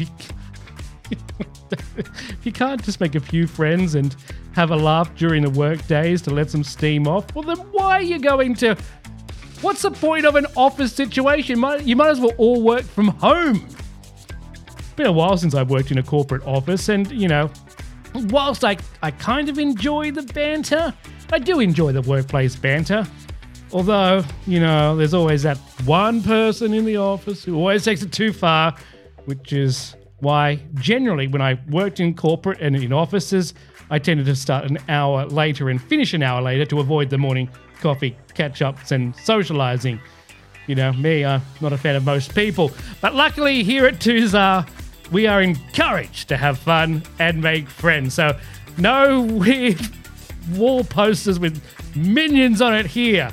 you can't just make a few friends and have a laugh during the work days to let some steam off, well then why are you going to... What's the point of an office situation? You might as well all work from home. been a while since I've worked in a corporate office, and, you know, whilst I kind of enjoy the banter, I do enjoy the workplace banter. Although, you know, there's always that one person in the office who always takes it too far, which is why generally when I worked in corporate and in offices, I tended to start an hour later and finish an hour later to avoid the morning coffee catch-ups and socialising. You know, me, I'm not a fan of most people. But luckily here at 2SAR, we are encouraged to have fun and make friends. So no weird wall posters with minions on it here.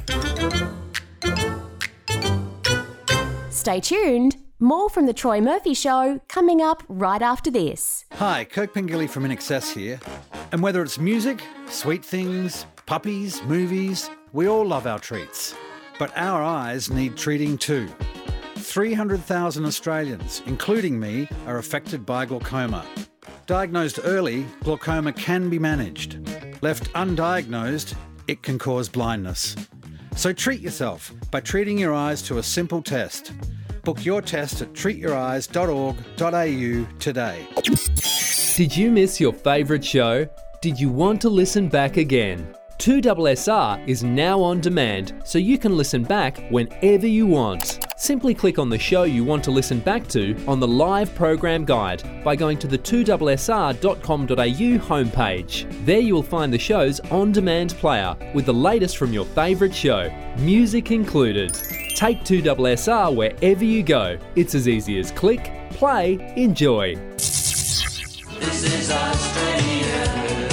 Stay tuned. More from The Troy Murphy Show coming up right after this. Hi, Kirk Pengilly from INXS here. And whether it's music, sweet things, puppies, movies, we all love our treats. But our eyes need treating too. 300,000 Australians, including me, are affected by glaucoma. Diagnosed early, glaucoma can be managed. Left undiagnosed, it can cause blindness. So treat yourself by treating your eyes to a simple test. Book your test at treatyoureyes.org.au today. Did you miss your favourite show? Did you want to listen back again? 2SR is now on demand, so you can listen back whenever you want. Simply click on the show you want to listen back to on the live program guide by going to the 2SR.com.au homepage. There you will find the show's on-demand player with the latest from your favourite show, music included. Take 2SR wherever you go. It's as easy as click, play, enjoy. This is Australia.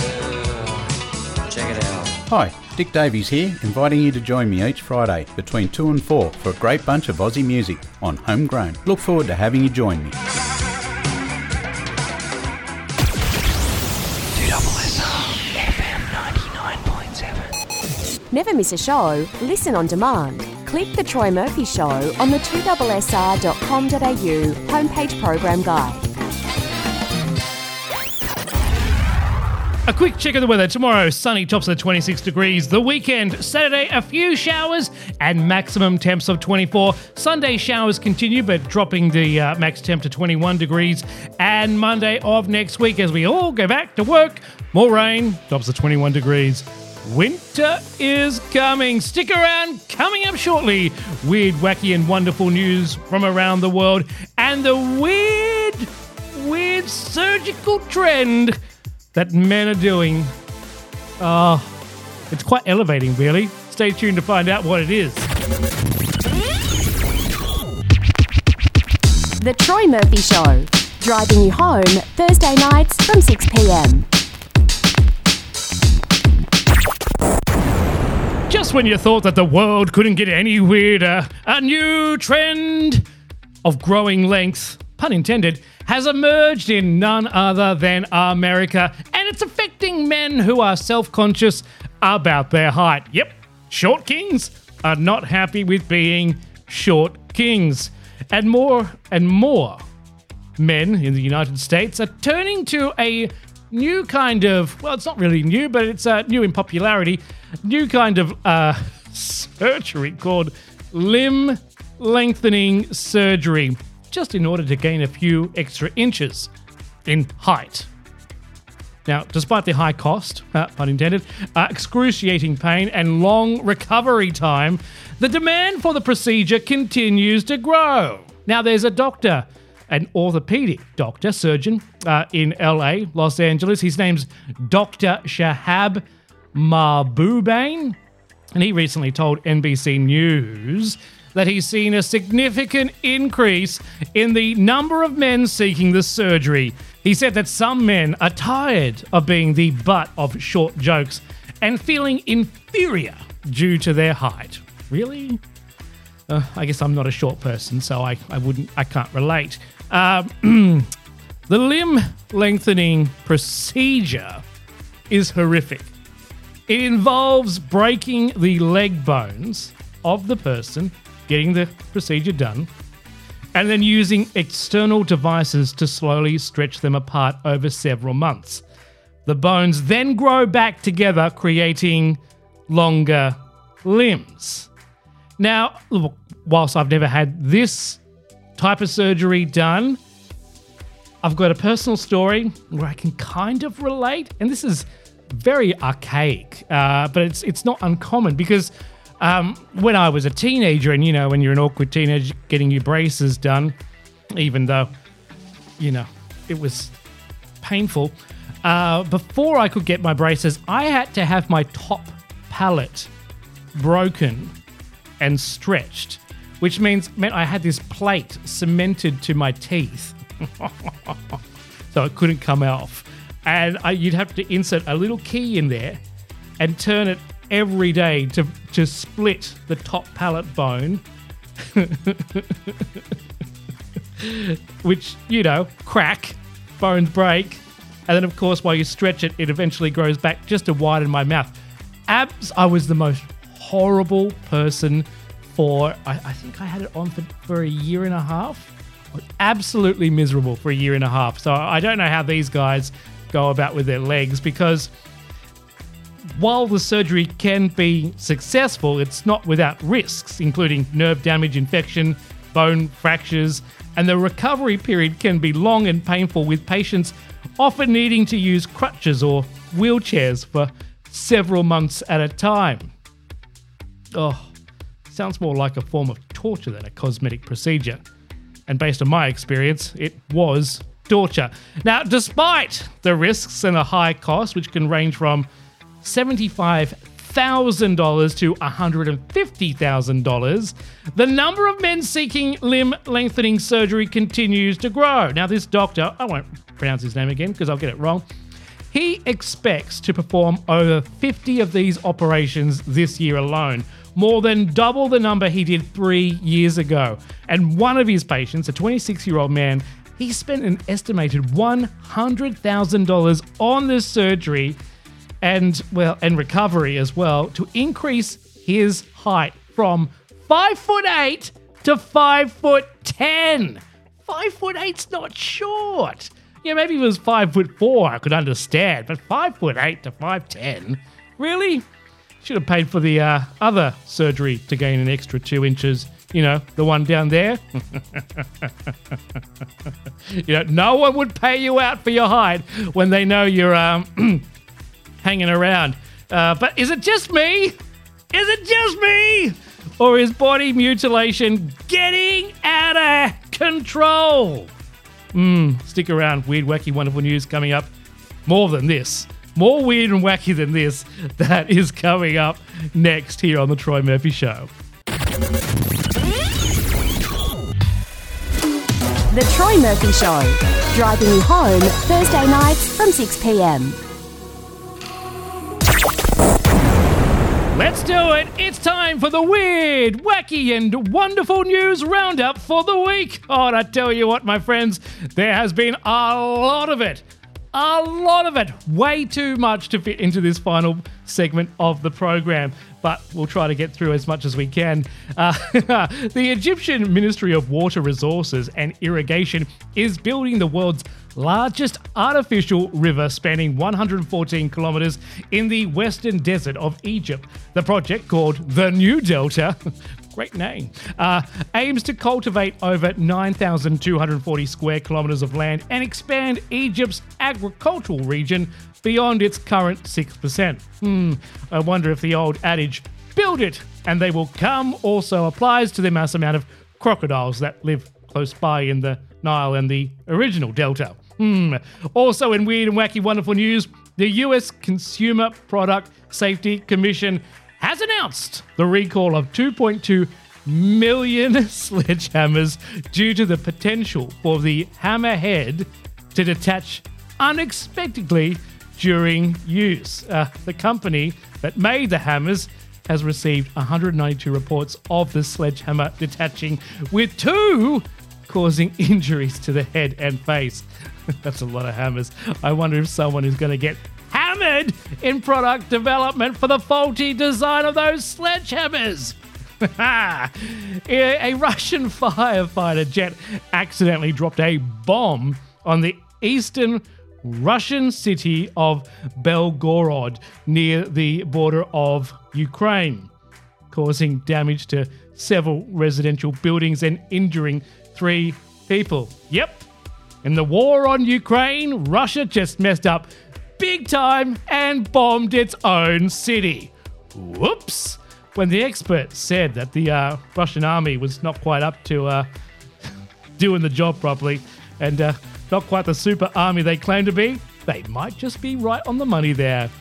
Check it out. Hi, Dick Davies here, inviting you to join me each Friday between 2 and 4 for a great bunch of Aussie music on Homegrown. Look forward to having you join me. 2SR FM 99.7. Never miss a show, listen on demand. Click The Troy Murphy Show on the 2SR.com.au homepage program guide. A quick check of the weather. Tomorrow, sunny, tops of 26 degrees. The weekend, Saturday, a few showers and maximum temps of 24. Sunday, showers continue, but dropping the max temp to 21 degrees. And Monday of next week, as we all go back to work, more rain, tops of 21 degrees. Winter is coming. Stick around. Coming up shortly, weird, wacky and wonderful news from around the world and the weird surgical trend that men are doing. It's quite elevating, really. Stay tuned to find out what it is. The Troy Murphy Show, driving you home Thursday nights from 6 p.m. Just when you thought that the world couldn't get any weirder, a new trend of growing lengths, pun intended, has emerged in none other than America, and it's affecting men who are self-conscious about their height. Yep, short kings are not happy with being short kings. And more men in the United States are turning to a new kind of, well, it's not really new, but it's new in popularity, new kind of surgery called limb lengthening surgery, just in order to gain a few extra inches in height. Now, despite the high cost, pun intended, excruciating pain and long recovery time, the demand for the procedure continues to grow. Now, there's a doctor, an orthopedic doctor, surgeon in LA, Los Angeles. His name's Dr. Shahab Mahboobain, and he recently told NBC News that he's seen a significant increase in the number of men seeking the surgery. He said that some men are tired of being the butt of short jokes and feeling inferior due to their height. Really? I guess I'm not a short person, so I can't relate. The limb lengthening procedure is horrific. It involves breaking the leg bones of the person getting the procedure done, and then using external devices to slowly stretch them apart over several months. The bones then grow back together, creating longer limbs. Now, look, whilst I've never had this type of surgery done, I've got a personal story where I can kind of relate, and this is very archaic, but it's not uncommon because when I was a teenager, and when you're an awkward teenager getting your braces done, even though it was painful, before I could get my braces, I had to have my top palate broken and stretched, which meant I had this plate cemented to my teeth. So it couldn't come off. And you'd have to insert a little key in there and turn it every day to split the top palate bone. Which, crack, bones break. And then, of course, while you stretch it, it eventually grows back just to widen my mouth. I was the most horrible person for, I think I had it on for a year and a half. Absolutely miserable for a year and a half. So I don't know how these guys go about with their legs, because while the surgery can be successful, it's not without risks, including nerve damage, infection, bone fractures, and the recovery period can be long and painful, with patients often needing to use crutches or wheelchairs for several months at a time. Oh, sounds more like a form of torture than a cosmetic procedure. And based on my experience, it was torture. Now, despite the risks and the high cost, which can range from $75,000 to $150,000, the number of men seeking limb lengthening surgery continues to grow. Now, this doctor, I won't pronounce his name again because I'll get it wrong, he expects to perform over 50 of these operations this year alone, more than double the number he did 3 years ago. And one of his patients, a 26-year-old man, he spent an estimated $100,000 on this surgery and recovery as well, to increase his height from 5'8" to 5'10". 5'8's not short. Maybe if it was 5'4", I could understand, but 5'8" to 5'10", really? Should have paid for the other surgery to gain an extra 2 inches. The one down there. No one would pay you out for your height when they know you're hanging around. But is it just me? Is it just me? Or is body mutilation getting out of control? Stick around. Weird, wacky, wonderful news coming up. More than this. More weird and wacky than this. That is coming up next here on The Troy Murphy Show. The Troy Murphy Show, driving you home Thursday nights from 6 p.m. Let's do it. It's time for the weird, wacky, and wonderful news roundup for the week. Oh, and I tell you what, my friends, there has been a lot of it. A lot of it. Way too much to fit into this final segment of the program, but we'll try to get through as much as we can. The Egyptian Ministry of Water Resources and Irrigation is building the world's largest artificial river spanning 114 kilometers in the western desert of Egypt. The project, called the New Delta, great name, aims to cultivate over 9,240 square kilometers of land and expand Egypt's agricultural region beyond its current 6%. I wonder if the old adage, build it and they will come, also applies to the mass amount of crocodiles that live close by in the Nile and the original delta. Also in weird and wacky wonderful news, the US Consumer Product Safety Commission has announced the recall of 2.2 million sledgehammers due to the potential for the hammer head to detach unexpectedly during use. The company that made the hammers has received 192 reports of the sledgehammer detaching, with 2 causing injuries to the head and face. That's a lot of hammers. I wonder if someone is going to get hammered in product development for the faulty design of those sledgehammers. A Russian firefighter jet accidentally dropped a bomb on the eastern Russian city of Belgorod near the border of Ukraine, causing damage to several residential buildings and injuring 3 people. Yep, In the war on Ukraine, Russia just messed up big time and bombed its own city. Whoops! When the expert said that the Russian army was not quite up to doing the job properly and not quite the super army they claim to be, they might just be right on the money there.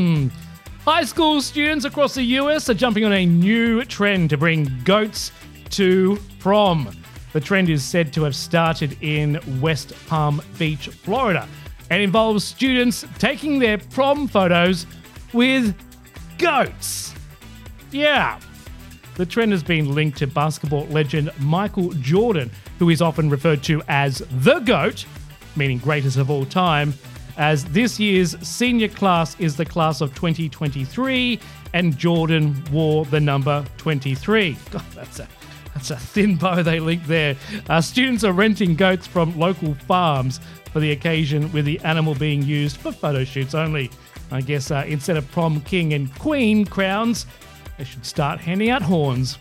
High school students across the US are jumping on a new trend to bring goats to prom. The trend is said to have started in West Palm Beach, Florida, and involves students taking their prom photos with goats. Yeah. The trend has been linked to basketball legend Michael Jordan, who is often referred to as the GOAT, meaning greatest of all time, as this year's senior class is the class of 2023, and Jordan wore the number 23. God, that's a thin bow they linked there. Students are renting goats from local farms for the occasion, with the animal being used for photo shoots only. I guess instead of prom king and queen crowns, they should start handing out horns.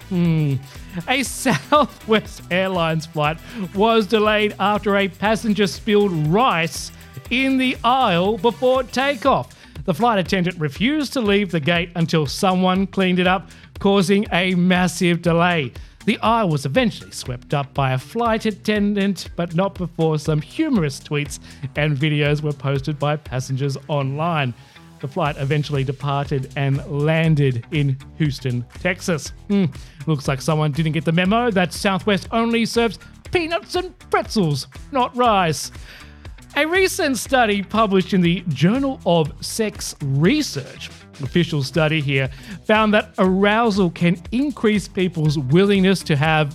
A Southwest Airlines flight was delayed after a passenger spilled rice in the aisle before takeoff. The flight attendant refused to leave the gate until someone cleaned it up, causing a massive delay. The aisle was eventually swept up by a flight attendant, but not before some humorous tweets and videos were posted by passengers online. The flight eventually departed and landed in Houston, Texas. Looks like someone didn't get the memo that Southwest only serves peanuts and pretzels, not rice. A recent study published in the Journal of Sex Research, official study here, found that arousal can increase people's willingness to have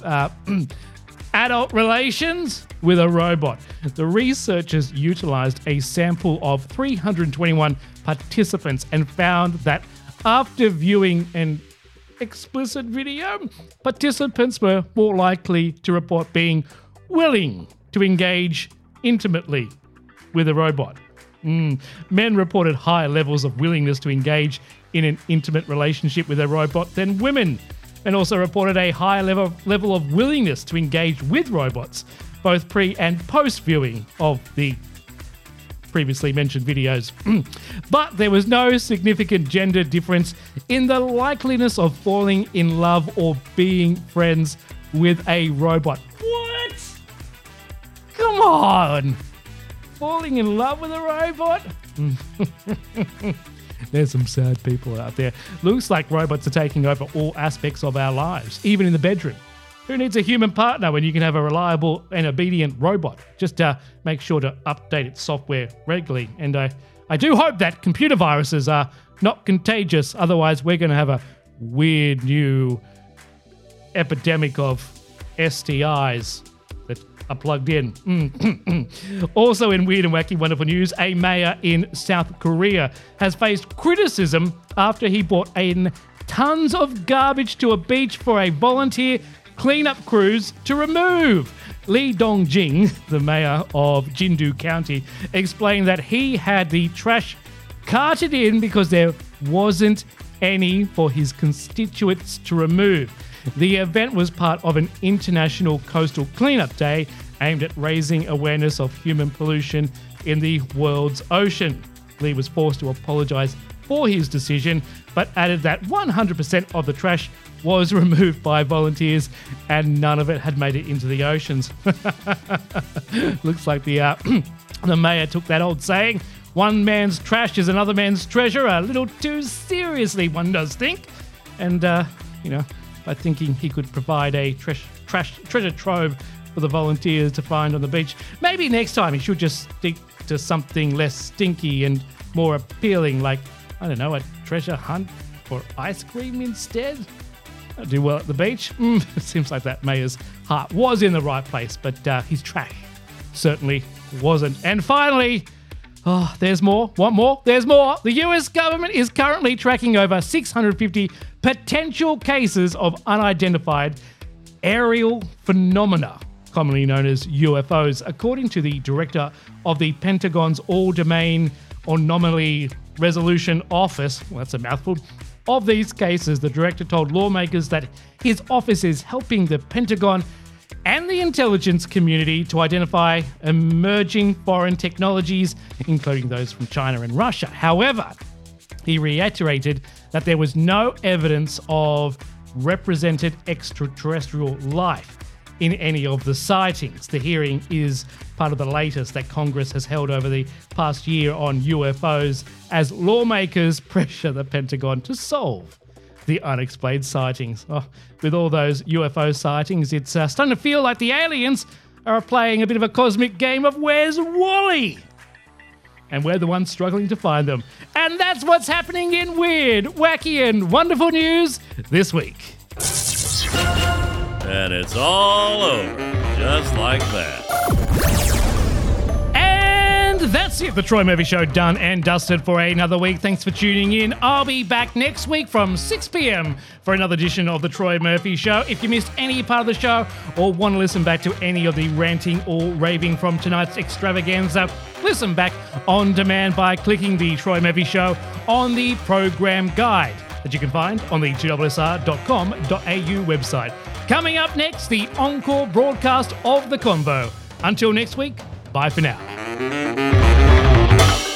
adult relations with a robot. The researchers utilized a sample of 321 participants and found that after viewing an explicit video, participants were more likely to report being willing to engage intimately with a robot. Men reported higher levels of willingness to engage in an intimate relationship with a robot than women, and also reported a higher level of willingness to engage with robots, both pre and post viewing of the previously mentioned videos. But there was no significant gender difference in the likeliness of falling in love or being friends with a robot. What? Come on! Falling in love with a robot? There's some sad people out there. Looks like robots are taking over all aspects of our lives, even in the bedroom. Who needs a human partner when you can have a reliable and obedient robot? Just make sure to update its software regularly. And I do hope that computer viruses are not contagious. Otherwise, we're going to have a weird new epidemic of STIs that are plugged in. Also in weird and wacky wonderful news, a mayor in South Korea has faced criticism after he brought in tons of garbage to a beach for a volunteer cleanup crews to remove. Lee Dong-jing, the mayor of Jindu County, explained that he had the trash carted in because there wasn't any for his constituents to remove. The event was part of an international coastal cleanup day aimed at raising awareness of human pollution in the world's ocean. Lee was forced to apologize for his decision, but added that 100% of the trash was removed by volunteers and none of it had made it into the oceans. Looks like the mayor took that old saying, one man's trash is another man's treasure, a little too seriously, one does think. And, by thinking he could provide a treasure trove for the volunteers to find on the beach, maybe next time he should just stick to something less stinky and more appealing, like, I don't know, a treasure hunt for ice cream instead? I'll do well at the beach. It seems like that mayor's heart was in the right place, but his trash certainly wasn't. And finally, there's more. Want more? There's more. The US government is currently tracking over 650 potential cases of unidentified aerial phenomena, commonly known as UFOs, according to the director of the Pentagon's All-Domain Anomaly Resolution Office. Well, that's a mouthful. Of these cases, the director told lawmakers that his office is helping the Pentagon and the intelligence community to identify emerging foreign technologies, including those from China and Russia. However, he reiterated that there was no evidence of represented extraterrestrial life in any of the sightings. The hearing is part of the latest that Congress has held over the past year on UFOs as lawmakers pressure the Pentagon to solve the unexplained sightings. Oh, with all those UFO sightings, it's starting to feel like the aliens are playing a bit of a cosmic game of Where's Wally? And we're the ones struggling to find them. And that's what's happening in weird, wacky, and wonderful news this week. And it's all over, just like that. And that's it. The Troy Murphy Show done and dusted for another week. Thanks for tuning in. I'll be back next week from 6 p.m. for another edition of The Troy Murphy Show. If you missed any part of the show or want to listen back to any of the ranting or raving from tonight's extravaganza, listen back on demand by clicking the Troy Murphy Show on the program guide that you can find on the 2SR.com.au website. Coming up next, the encore broadcast of The Convo. Until next week, bye for now.